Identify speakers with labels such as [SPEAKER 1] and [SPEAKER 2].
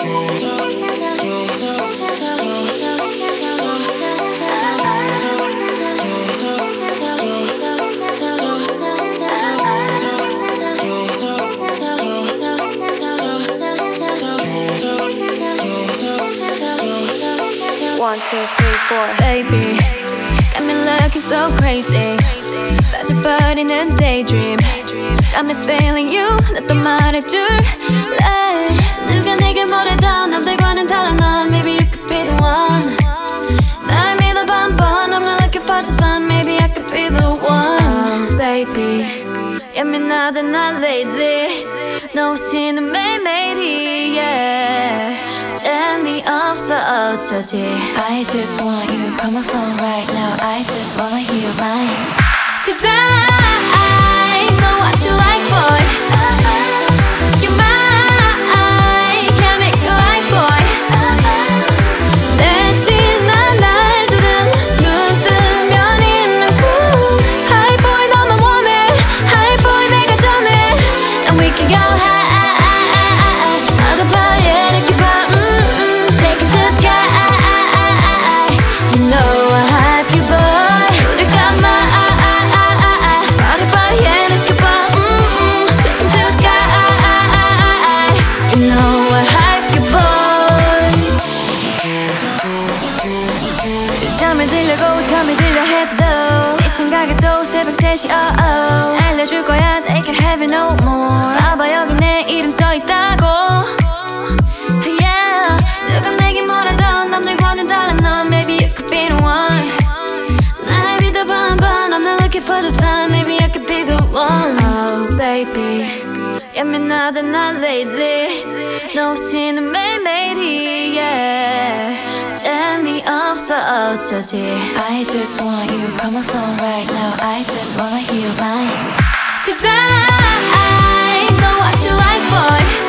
[SPEAKER 1] One, two, three, four.
[SPEAKER 2] Baby, got me looking so crazy. 빠져버리는 daydream. Got me feeling you. 나 또 말해줄래. 누가 내게 뭐래도 남들과는 달라 넌. Maybe you could be the one. 날 믿어봐 한번. I'm not looking for just fun. Maybe I could be the one. Baby, 예민하다 난 lately. 너 없이는 매일매일이 yeah. 재미없어 어쩌지. I just want you. Call my phone right now. I just wanna hear your line. Cause I know what you like, boy. You're mine. Can't make you like, boy. 내 지난 날들은 눈 뜨면 있는 cool. High boy 너만 원해. High boy 내가 전해. And we can go high. 어디 봐 yeah 이렇게 봐. Take it to the sky. You know I hype you, boy. 우리 가만. 잠이 들려고 잠이 들려 해도 네 생각에도 새벽 3시 알려줄 거야 they can't have it no more. 봐봐 여기 내 이름 써있다고 yeah. 누가 내게 뭐라도 남들과는 달라 넌. Maybe you could be the one. 날 믿어봐 한번. I'm not looking for just fun. Maybe I could be the one. Oh baby, 예민하다 난 lately. 너 없이는 매일매일이 yeah. 재미없어 어쩌지. I just want you. Call my phone right now. I just wanna hear your line. Cause I know what you like, boy.